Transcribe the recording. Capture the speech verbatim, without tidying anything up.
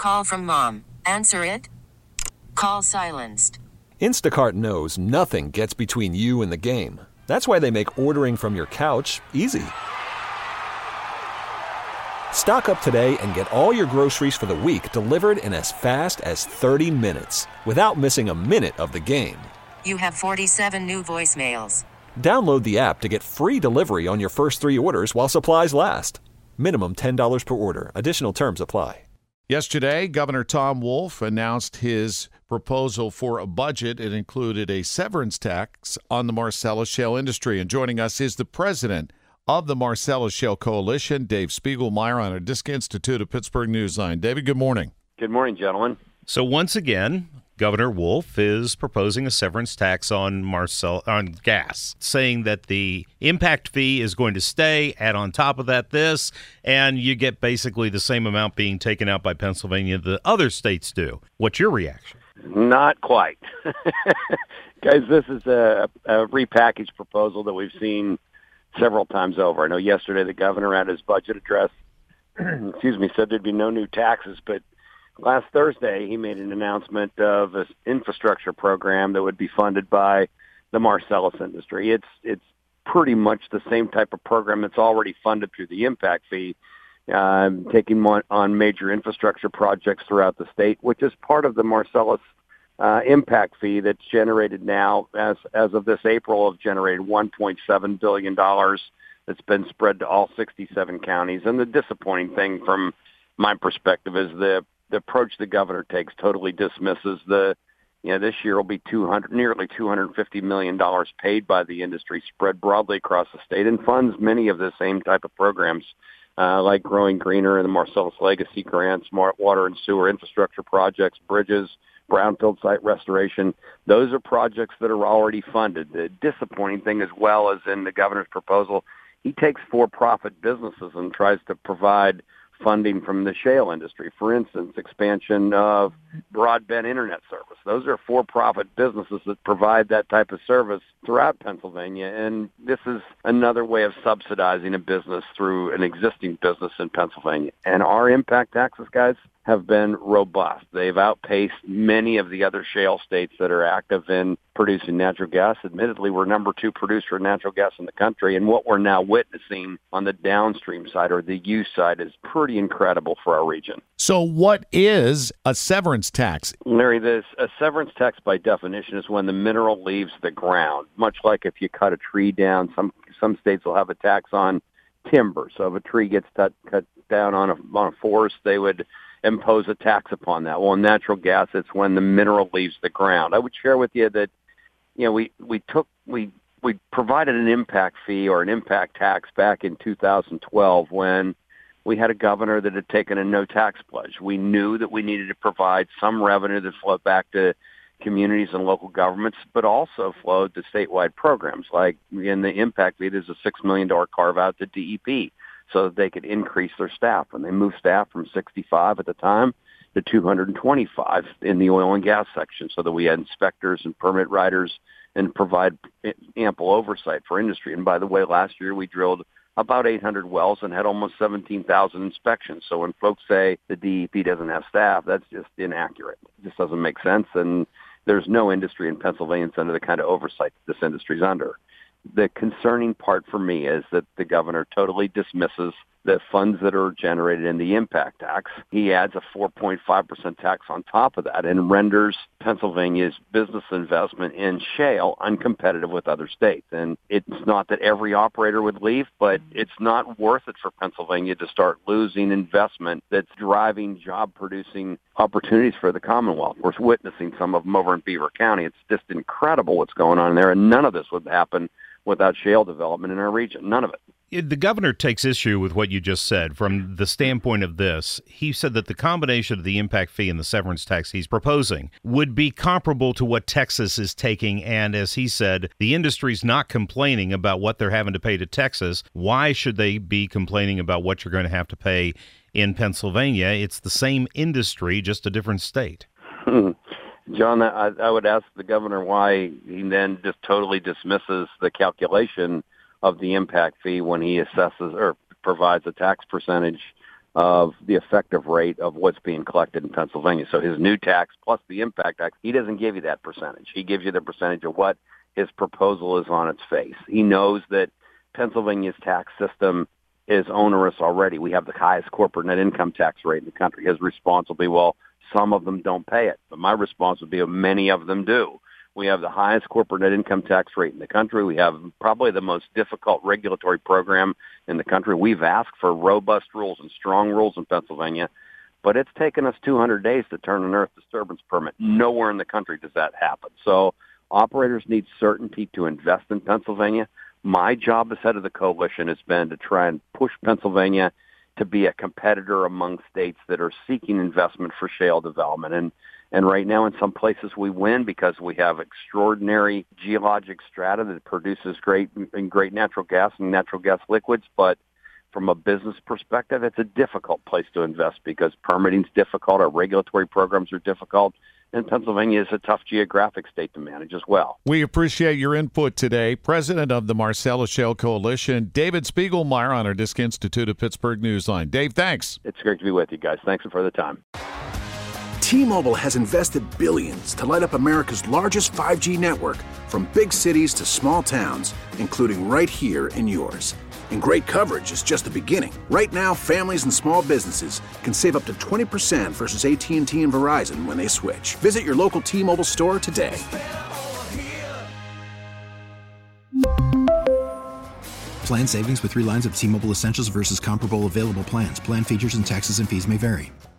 Call from mom. Answer it. Call silenced. Instacart knows nothing gets between you and the game. That's why they make ordering from your couch easy. Stock up today and get all your groceries for the week delivered in as fast as thirty minutes without missing a minute of the game. You have forty-seven new voicemails. Download the app to get free delivery on your first three orders while supplies last. Minimum ten dollars per order. Additional terms apply. Yesterday, Governor Tom Wolf announced his proposal for a budget. It included a severance tax on the Marcellus Shale industry. And joining us is the president of the Marcellus Shale Coalition, Dave Spiegelmeyer, on our Disc Institute of Pittsburgh Newsline. David, good morning. Good morning, gentlemen. So once again, Governor Wolf is proposing a severance tax on Marcel on gas, saying that the impact fee is going to stay. Add on top of that this, and you get basically the same amount being taken out by Pennsylvania that other states do. What's your reaction? Not quite. Guys, this is a, a repackaged proposal that we've seen several times over. I know yesterday the governor at his budget address, excuse me, said there'd be no new taxes, but last Thursday, he made an announcement of an infrastructure program that would be funded by the Marcellus industry. It's it's pretty much the same type of program that's already funded through the impact fee, uh, taking on, on major infrastructure projects throughout the state, which is part of the Marcellus uh, impact fee that's generated now, as as of this April, have generated one point seven billion dollars that's been spread to all sixty-seven counties. And the disappointing thing from my perspective is the The approach the governor takes totally dismisses the, you know, this year will be two hundred, nearly two hundred fifty million dollars paid by the industry spread broadly across the state and funds many of the same type of programs uh, like Growing Greener and the Marcellus Legacy Grant, smart water and sewer infrastructure projects, bridges, brownfield site restoration. Those are projects that are already funded. The disappointing thing as well as in the governor's proposal, he takes for-profit businesses and tries to provide funding from the shale industry. For instance, expansion of broadband internet service. Those are for-profit businesses that provide that type of service throughout Pennsylvania, and this is another way of subsidizing a business through an existing business in Pennsylvania. And our impact taxes, guys, have been robust. They've outpaced many of the other shale states that are active in producing natural gas. Admittedly, we're number two producer of natural gas in the country, and what we're now witnessing on the downstream side or the use side is pretty incredible for our region. So what is a severance tax? Larry, this a severance tax by definition is when the mineral leaves the ground, much like if you cut a tree down. Some some states will have a tax on timber. So if a tree gets cut, cut down on a, on a forest, they would impose a tax upon that. Well, in natural gas, it's when the mineral leaves the ground. I would share with you that, you know, we, we took, we, we provided an impact fee or an impact tax back in two thousand twelve when we had a governor that had taken a no tax pledge. We knew that we needed to provide some revenue that flowed back to communities and local governments, but also flowed to statewide programs. Like in the impact fee, there's a six million dollars carve out to D E P so that they could increase their staff. And they moved staff from sixty-five at the time to two hundred twenty-five in the oil and gas section so that we had inspectors and permit writers and provide ample oversight for industry. And by the way, last year we drilled about eight hundred wells and had almost seventeen thousand inspections. So when folks say the D E P doesn't have staff, that's just inaccurate. It just doesn't make sense. And there's no industry in Pennsylvania that's under the kind of oversight that this industry is under. The concerning part for me is that the governor totally dismisses the funds that are generated in the impact tax. He adds a four point five percent tax on top of that and renders Pennsylvania's business investment in shale uncompetitive with other states. And it's not that every operator would leave, but it's not worth it for Pennsylvania to start losing investment that's driving job-producing opportunities for the Commonwealth. We're witnessing some of them over in Beaver County. It's just incredible what's going on there, and none of this would happen without shale development in our region. None of it. The governor takes issue with what you just said from the standpoint of this. He said that the combination of the impact fee and the severance tax he's proposing would be comparable to what Texas is taking. And as he said, the industry's not complaining about what they're having to pay to Texas. Why should they be complaining about what you're going to have to pay in Pennsylvania? It's the same industry, just a different state. Hmm. John, I, I would ask the governor why he then just totally dismisses the calculation of the impact fee when he assesses or provides a tax percentage of the effective rate of what's being collected in Pennsylvania. So his new tax plus the impact tax, he doesn't give you that percentage. He gives you the percentage of what his proposal is on its face. He knows that Pennsylvania's tax system is onerous already. We have the highest corporate net income tax rate in the country. His response will be, well, some of them don't pay it. But my response would be, many of them do. We have the highest corporate net income tax rate in the country. We have probably the most difficult regulatory program in the country. We've asked for robust rules and strong rules in Pennsylvania, but it's taken us two hundred days to turn an earth disturbance permit. Nowhere in the country does that happen. So operators need certainty to invest in Pennsylvania. My job as head of the coalition has been to try and push Pennsylvania to be a competitor among states that are seeking investment for shale development. And And right now, in some places, we win because we have extraordinary geologic strata that produces great great natural gas and natural gas liquids. But from a business perspective, it's a difficult place to invest because permitting's difficult, our regulatory programs are difficult, and Pennsylvania is a tough geographic state to manage as well. We appreciate your input today. President of the Marcellus Shale Coalition, David Spiegelmeier on our Disc Institute of Pittsburgh Newsline. Dave, thanks. It's great to be with you guys. Thanks for the time. T-Mobile has invested billions to light up America's largest five G network, from big cities to small towns, including right here in yours. And great coverage is just the beginning. Right now, families and small businesses can save up to twenty percent versus A T and T and Verizon when they switch. Visit your local T-Mobile store today. Plan savings with three lines of T-Mobile Essentials versus comparable available plans. Plan features and taxes and fees may vary.